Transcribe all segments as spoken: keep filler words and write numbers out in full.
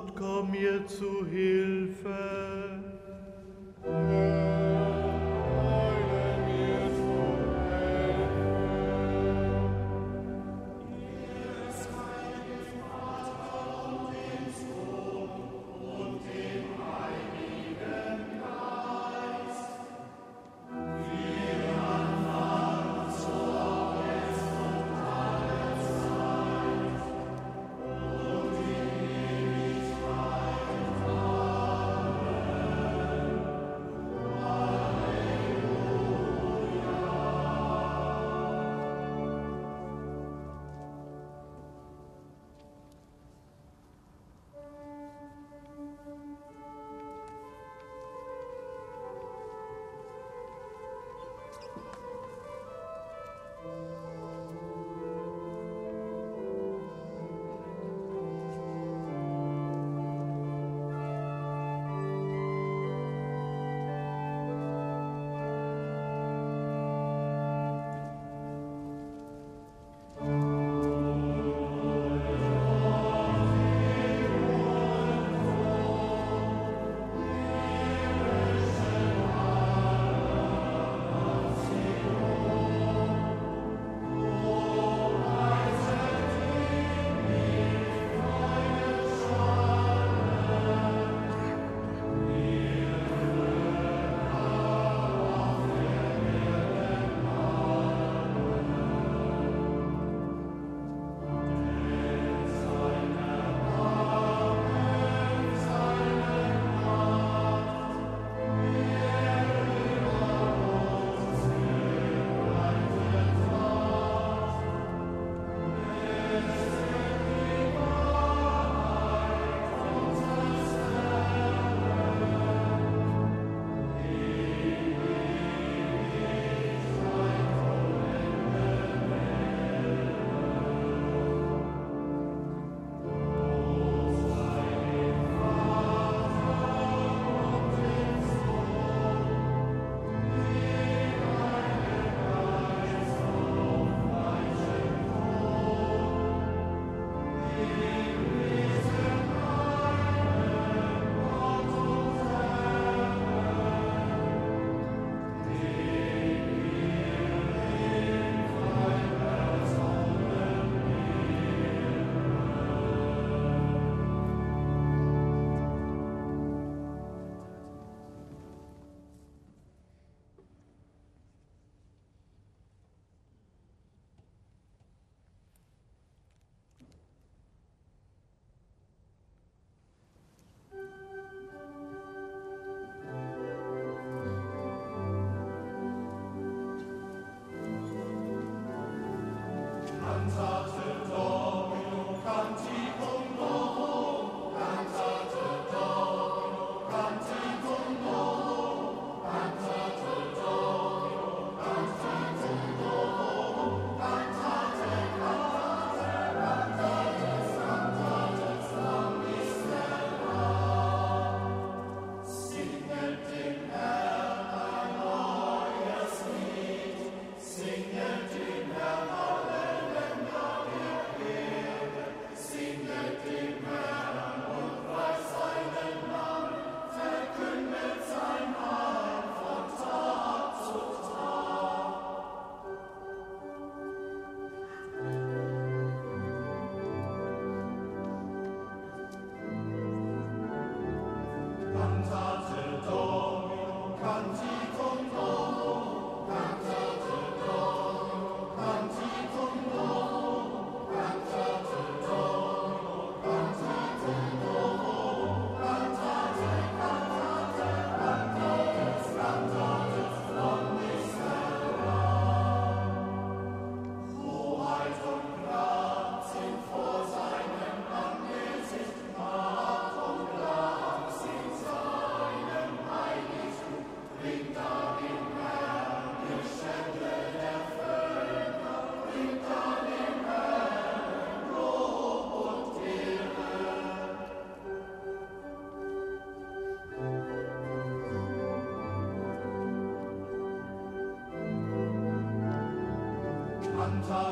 Not, komm mir zu Hilfe.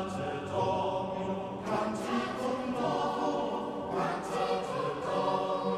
Cantate Domino, canticum Domino, cantate Domino.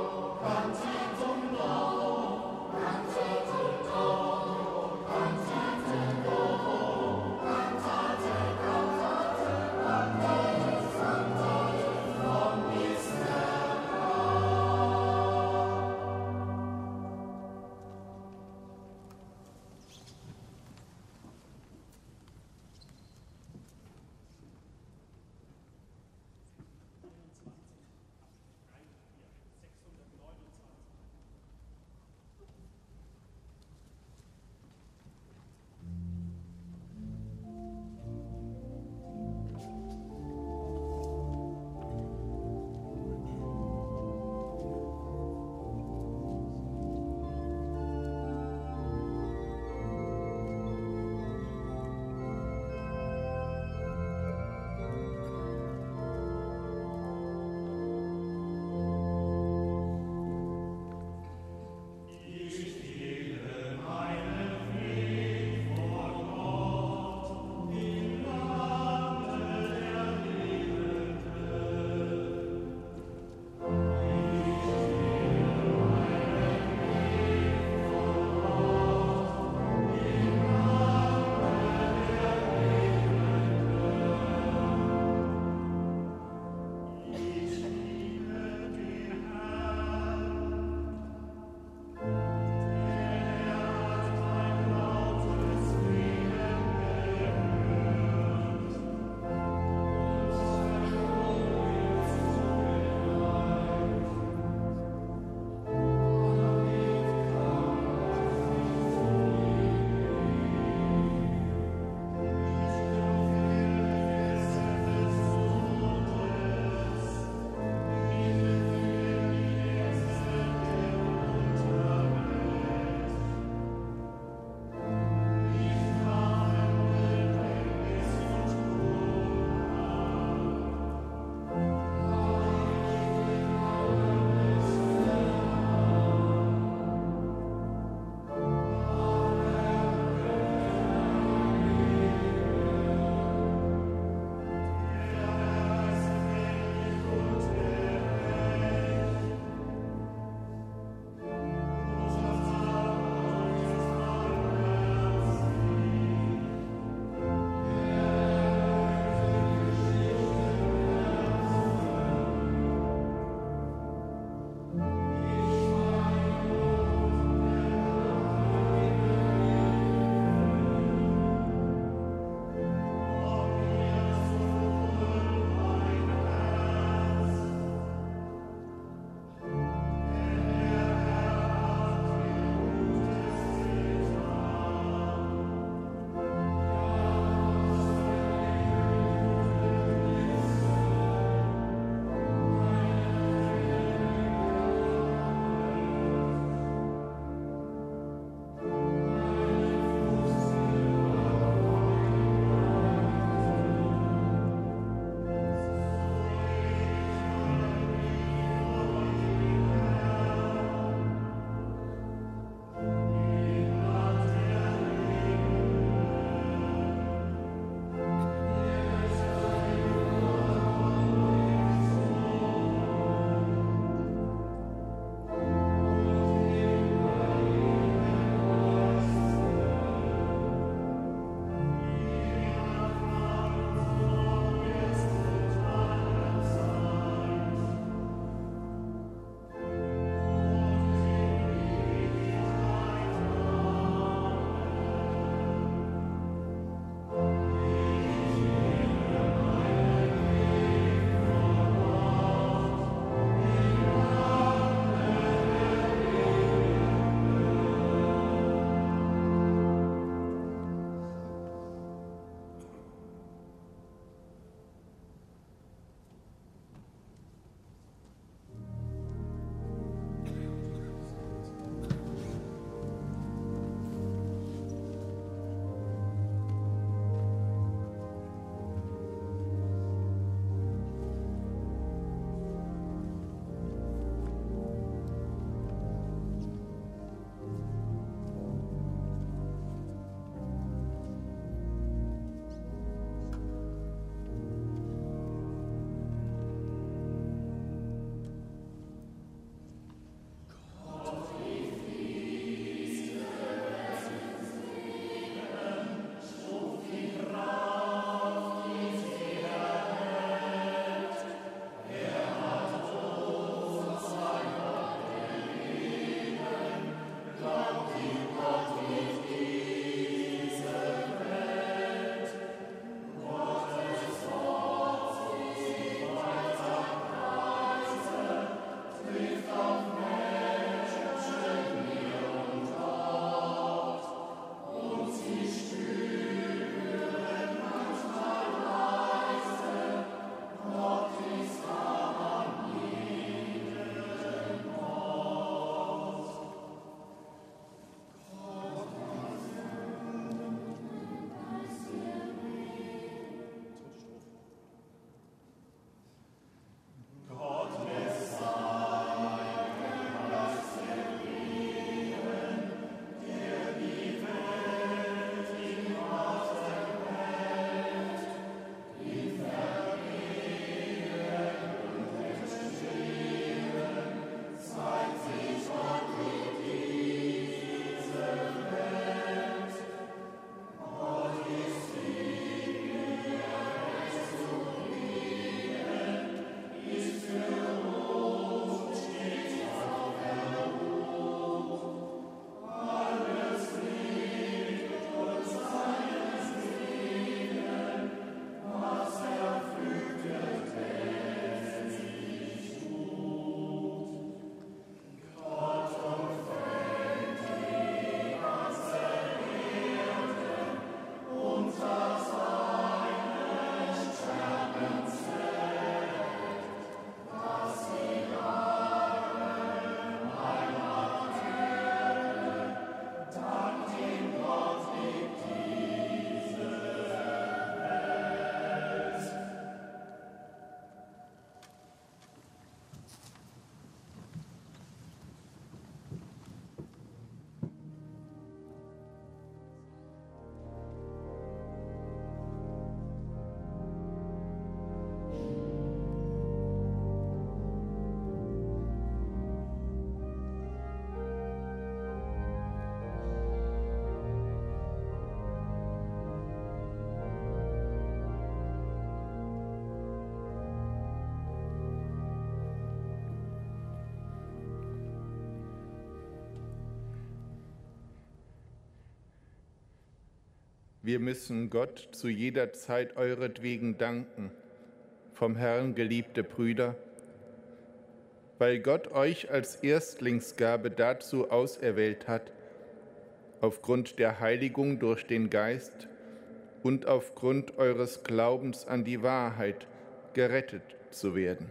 Wir müssen Gott zu jeder Zeit euretwegen danken, vom Herrn geliebte Brüder, weil Gott euch als Erstlingsgabe dazu auserwählt hat, aufgrund der Heiligung durch den Geist und aufgrund eures Glaubens an die Wahrheit gerettet zu werden.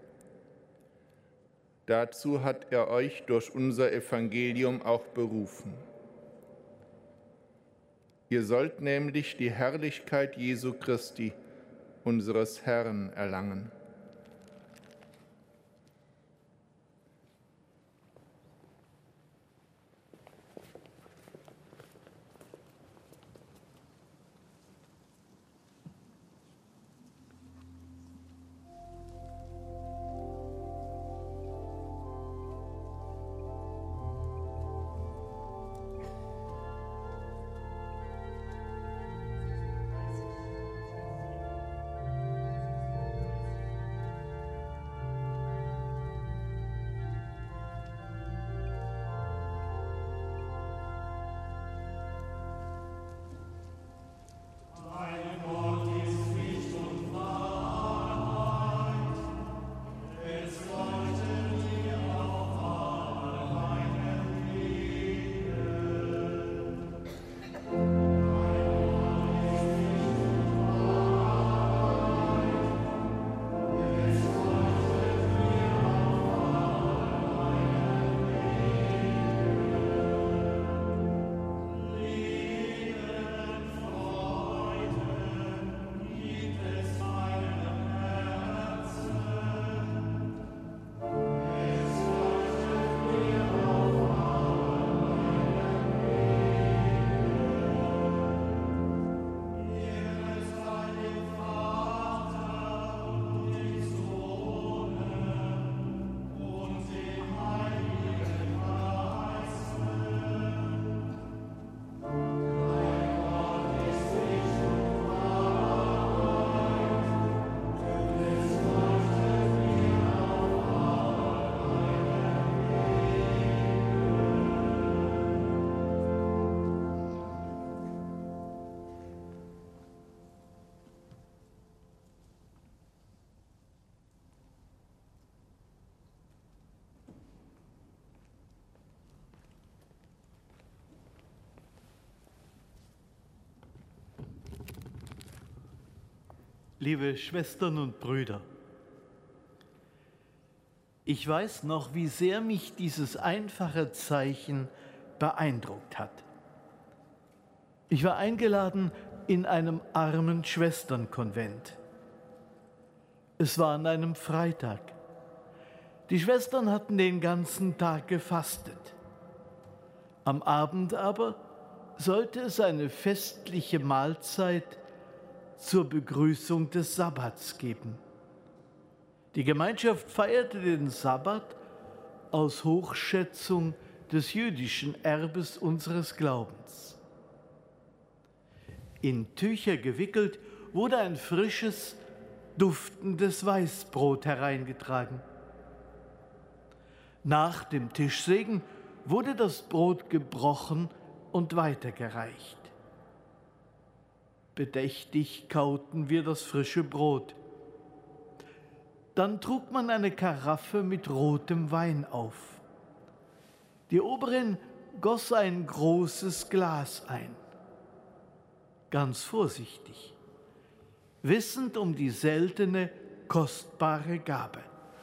Dazu hat er euch durch unser Evangelium auch berufen. Ihr sollt nämlich die Herrlichkeit Jesu Christi, unseres Herrn, erlangen. Liebe Schwestern und Brüder, ich weiß noch, wie sehr mich dieses einfache Zeichen beeindruckt hat. Ich war eingeladen in einem armen Schwesternkonvent. Es war an einem Freitag. Die Schwestern hatten den ganzen Tag gefastet. Am Abend aber sollte es eine festliche Mahlzeit zur Begrüßung des Sabbats geben. Die Gemeinschaft feierte den Sabbat aus Hochschätzung des jüdischen Erbes unseres Glaubens. In Tücher gewickelt wurde ein frisches, duftendes Weißbrot hereingetragen. Nach dem Tischsegen wurde das Brot gebrochen und weitergereicht. Bedächtig kauten wir das frische Brot. Dann trug man eine Karaffe mit rotem Wein auf. Die Oberin goss ein großes Glas ein. Ganz vorsichtig, wissend um die seltene, kostbare Gabe.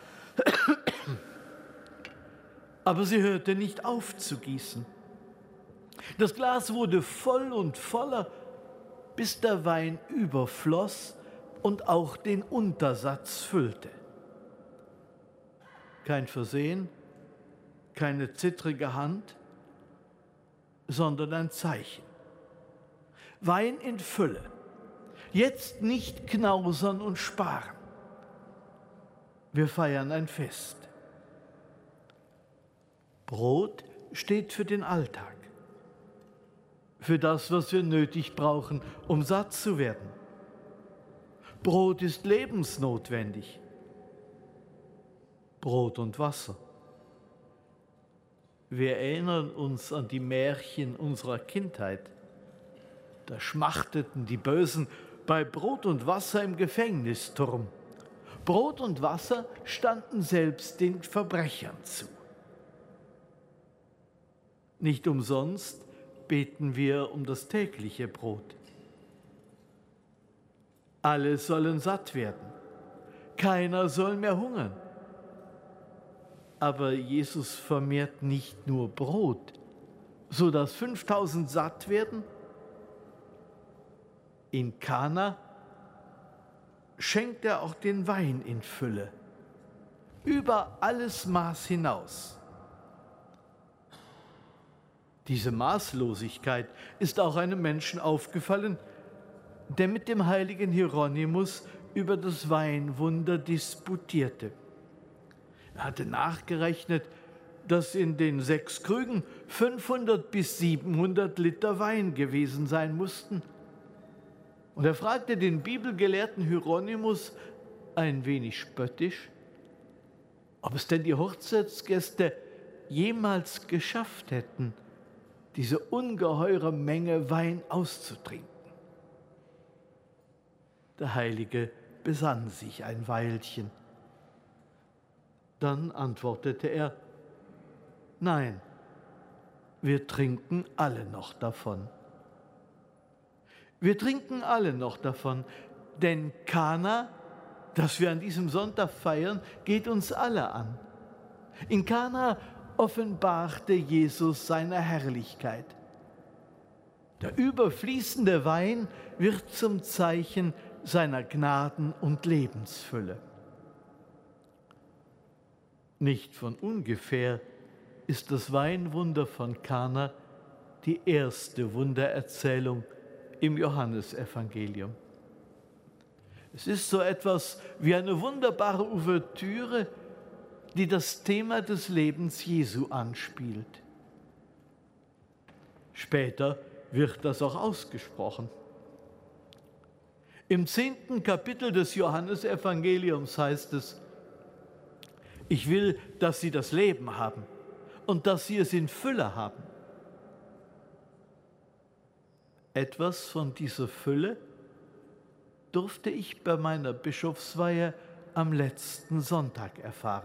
Aber sie hörte nicht auf zu gießen. Das Glas wurde voll und voller, bis der Wein überfloss und auch den Untersatz füllte. Kein Versehen, keine zittrige Hand, sondern ein Zeichen. Wein in Fülle, jetzt nicht knausern und sparen. Wir feiern ein Fest. Brot steht für den Alltag, für das, was wir nötig brauchen, um satt zu werden. Brot ist lebensnotwendig. Brot und Wasser. Wir erinnern uns an die Märchen unserer Kindheit. Da schmachteten die Bösen bei Brot und Wasser im Gefängnisturm. Brot und Wasser standen selbst den Verbrechern zu. Nicht umsonst beten wir um das tägliche Brot. Alle sollen satt werden. Keiner soll mehr hungern. Aber Jesus vermehrt nicht nur Brot, so dass fünftausend satt werden. In Kana schenkt er auch den Wein in Fülle, über alles Maß hinaus. Diese Maßlosigkeit ist auch einem Menschen aufgefallen, der mit dem heiligen Hieronymus über das Weinwunder disputierte. Er hatte nachgerechnet, dass in den sechs Krügen fünfhundert bis siebenhundert Liter Wein gewesen sein mussten. Und er fragte den bibelgelehrten Hieronymus ein wenig spöttisch, ob es denn die Hochzeitsgäste jemals geschafft hätten, diese ungeheure Menge Wein auszutrinken. Der Heilige besann sich ein Weilchen. Dann antwortete er: Nein, wir trinken alle noch davon. Wir trinken alle noch davon, denn Kana, das wir an diesem Sonntag feiern, geht uns alle an. In Kana offenbarte Jesus seine Herrlichkeit. Der überfließende Wein wird zum Zeichen seiner Gnaden und Lebensfülle. Nicht von ungefähr ist das Weinwunder von Kana die erste Wundererzählung im Johannesevangelium. Es ist so etwas wie eine wunderbare Ouvertüre, die das Thema des Lebens Jesu anspielt. Später wird das auch ausgesprochen. Im zehnten Kapitel des Johannesevangeliums heißt es: Ich will, dass sie das Leben haben und dass sie es in Fülle haben. Etwas von dieser Fülle durfte ich bei meiner Bischofsweihe am letzten Sonntag erfahren.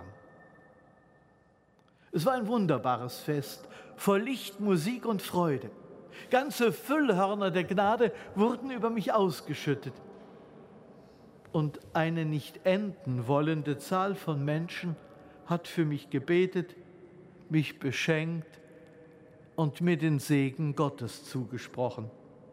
Es war ein wunderbares Fest, voll Licht, Musik und Freude. Ganze Füllhörner der Gnade wurden über mich ausgeschüttet. Und eine nicht enden wollende Zahl von Menschen hat für mich gebetet, mich beschenkt und mir den Segen Gottes zugesprochen.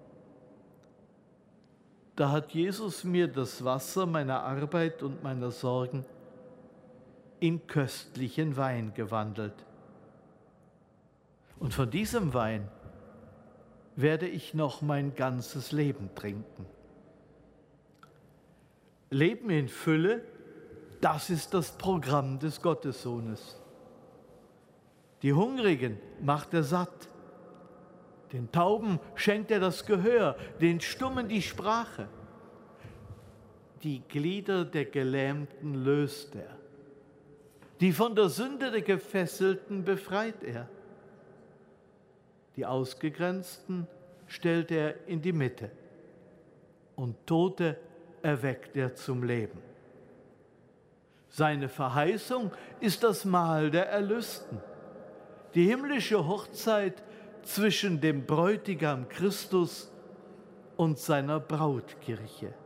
Da hat Jesus mir das Wasser meiner Arbeit und meiner Sorgen in köstlichen Wein gewandelt. Und von diesem Wein werde ich noch mein ganzes Leben trinken. Leben in Fülle, das ist das Programm des Gottessohnes. Die Hungrigen macht er satt. Den Tauben schenkt er das Gehör, den Stummen die Sprache. Die Glieder der Gelähmten löst er. Die von der Sünde der Gefesselten befreit er. Die Ausgegrenzten stellt er in die Mitte. Und Tote erweckt er zum Leben. Seine Verheißung ist das Mahl der Erlösten. Die himmlische Hochzeit zwischen dem Bräutigam Christus und seiner Brautkirche.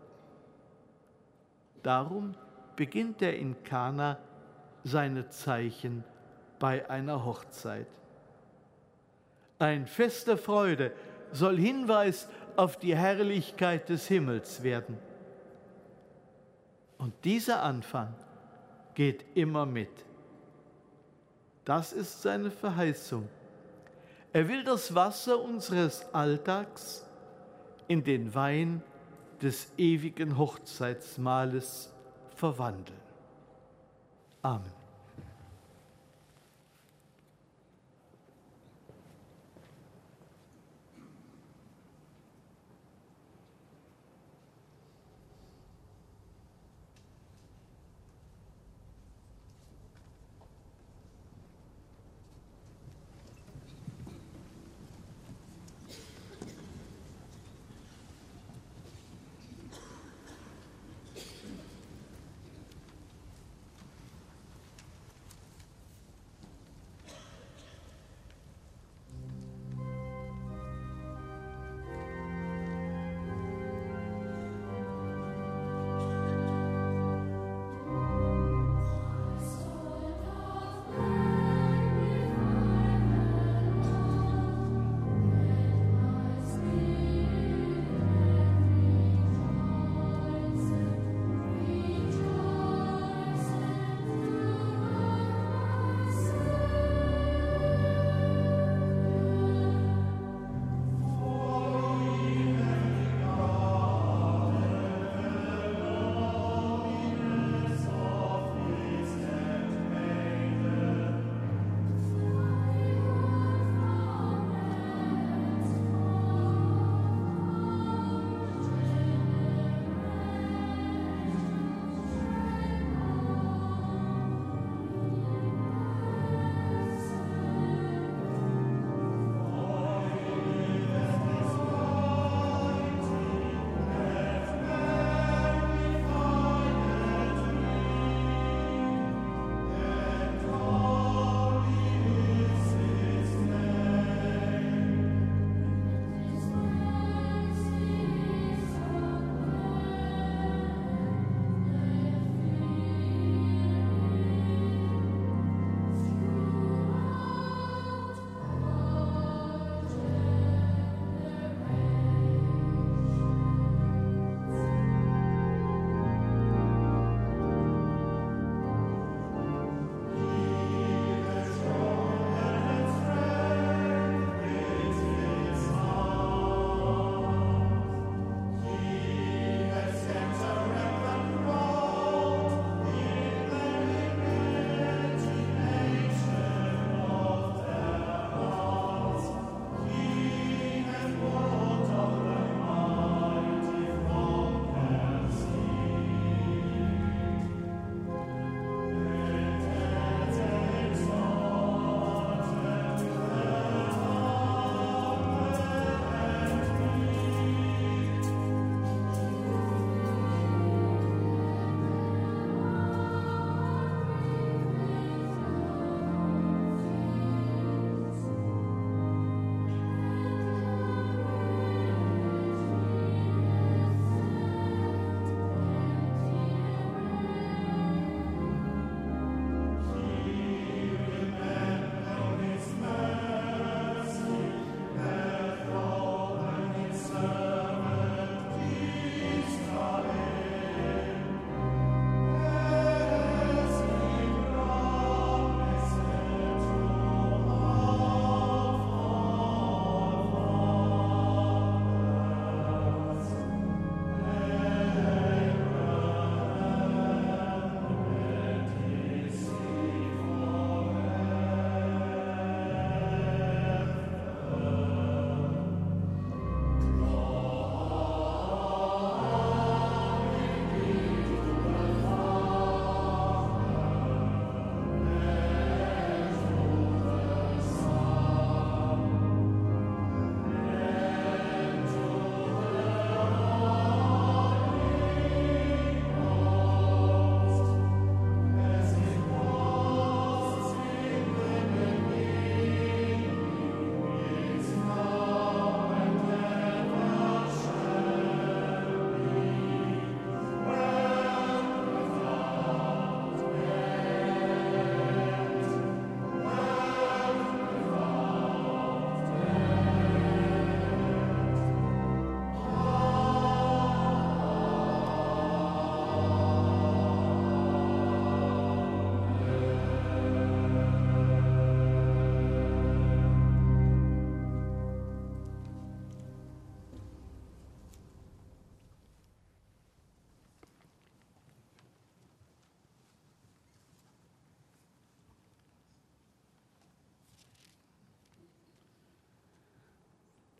Darum beginnt er in Kana seine Zeichen bei einer Hochzeit. Ein Fest der Freude soll Hinweis auf die Herrlichkeit des Himmels werden. Und dieser Anfang geht immer mit. Das ist seine Verheißung. Er will das Wasser unseres Alltags in den Wein des ewigen Hochzeitsmahles verwandeln. Amen.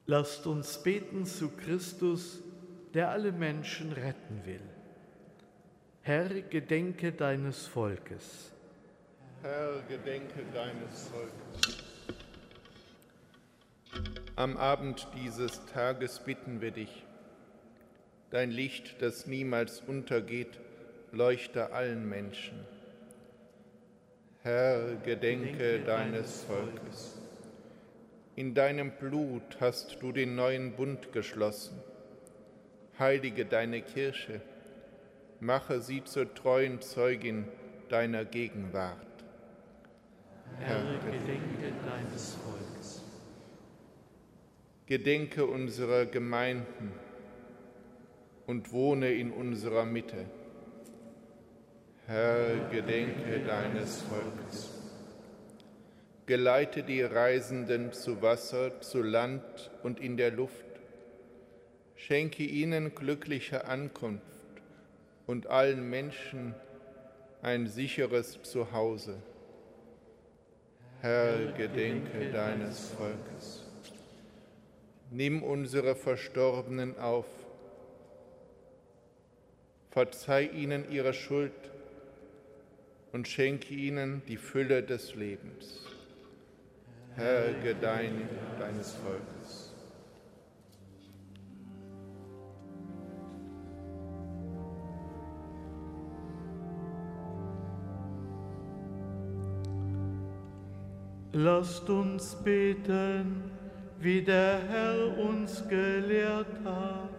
Lasst uns beten zu Christus, der alle Menschen retten will. Herr, gedenke deines Volkes. Herr, gedenke deines Volkes. Am Abend dieses Tages bitten wir dich, dein Licht, das niemals untergeht, leuchte allen Menschen. Herr, gedenke, gedenke deines Volkes. In deinem Blut hast du den neuen Bund geschlossen. Heilige deine Kirche, mache sie zur treuen Zeugin deiner Gegenwart. Herr, gedenke deines Volkes. Gedenke unserer Gemeinden und wohne in unserer Mitte. Herr, gedenke deines Volkes. Geleite die Reisenden zu Wasser, zu Land und in der Luft. Schenke ihnen glückliche Ankunft und allen Menschen ein sicheres Zuhause. Herr, gedenke deines Volkes. Nimm unsere Verstorbenen auf. Verzeih ihnen ihre Schuld und schenke ihnen die Fülle des Lebens. Herr, gedenke deines Volkes. Lasst uns beten, wie der Herr uns gelehrt hat.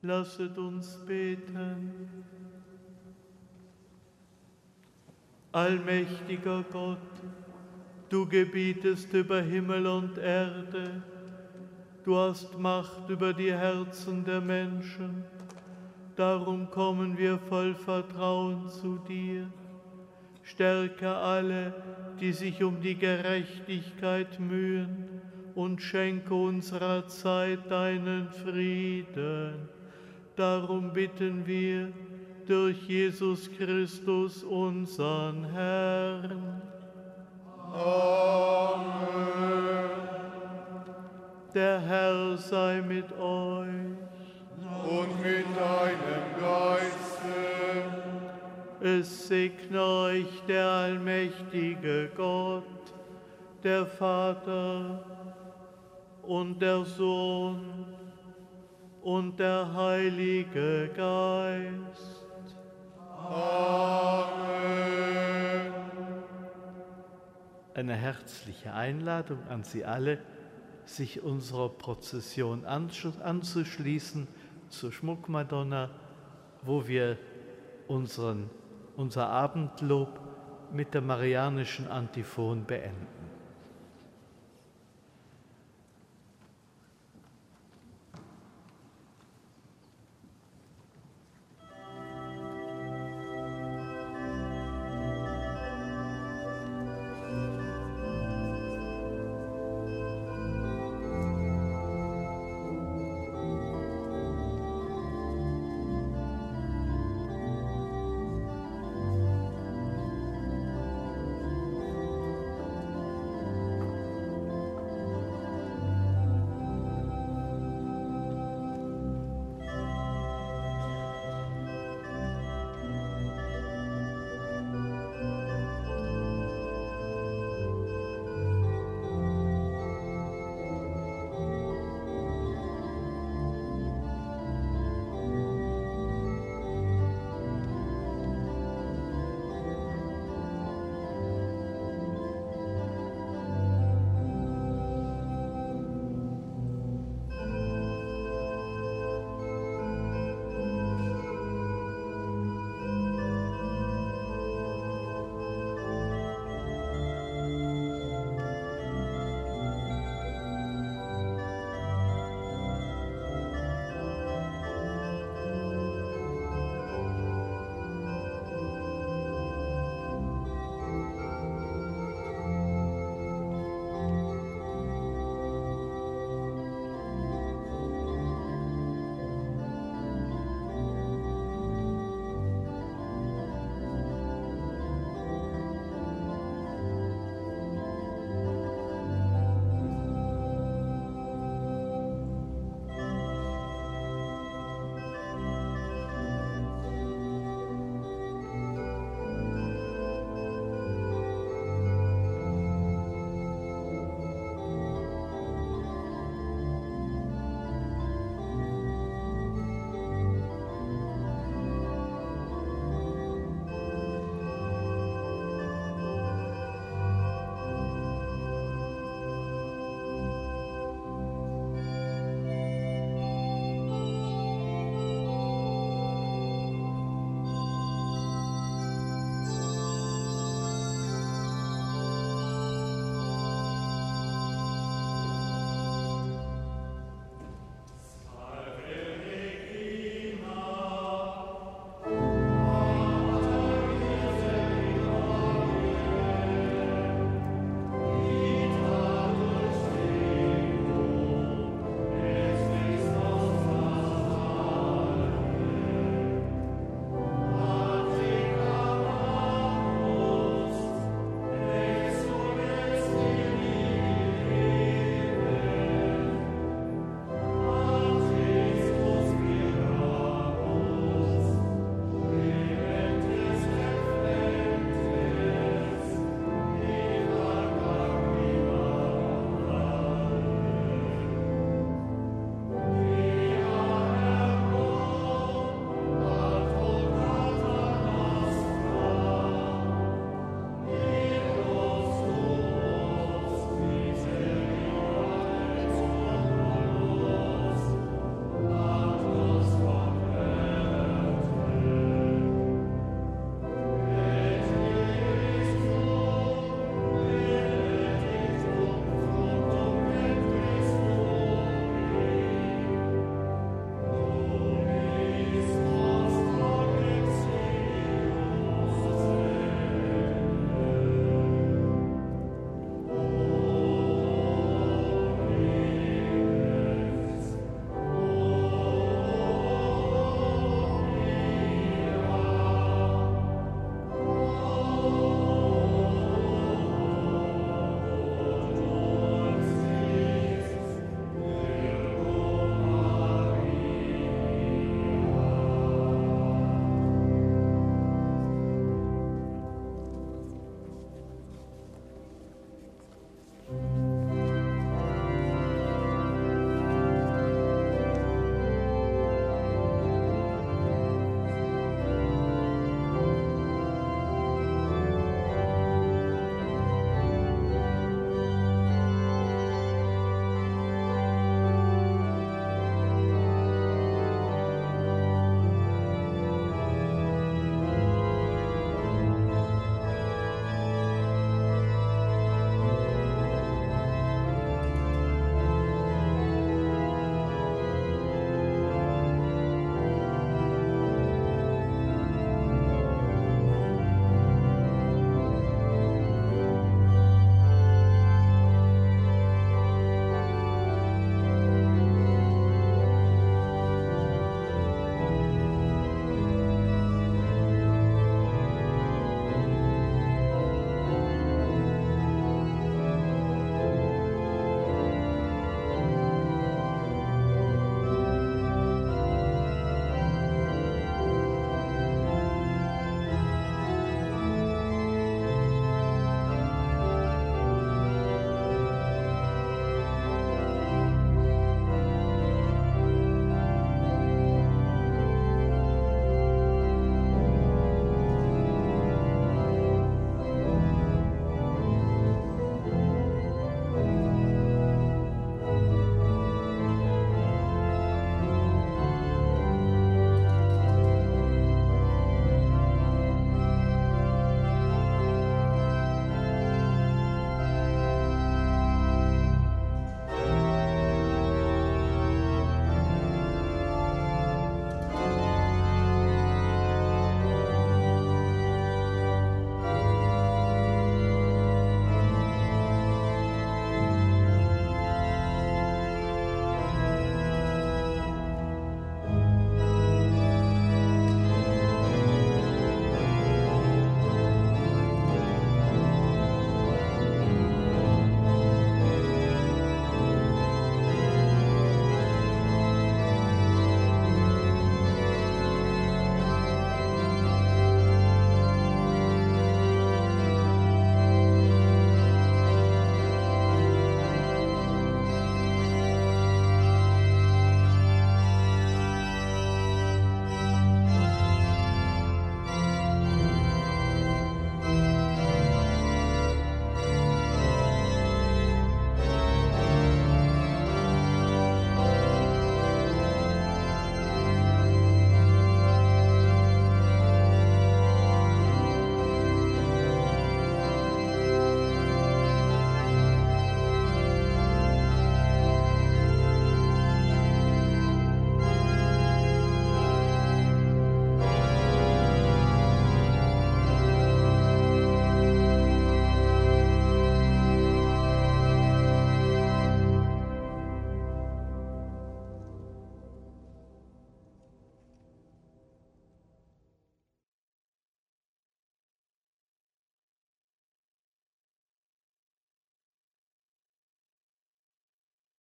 Lasset uns beten. Allmächtiger Gott, du gebietest über Himmel und Erde, du hast Macht über die Herzen der Menschen, darum kommen wir voll Vertrauen zu dir. Stärke alle, die sich um die Gerechtigkeit mühen, und schenke unserer Zeit deinen Frieden. Darum bitten wir durch Jesus Christus, unseren Herrn. Amen. Der Herr sei mit euch. Und mit deinem Geiste. Es segne euch der allmächtige Gott, der Vater und der Sohn und der Heilige Geist. Amen. Eine herzliche Einladung an Sie alle, sich unserer Prozession anzuschließen zur Schmuckmadonna, wo wir unseren, unser Abendlob mit der marianischen Antiphon beenden.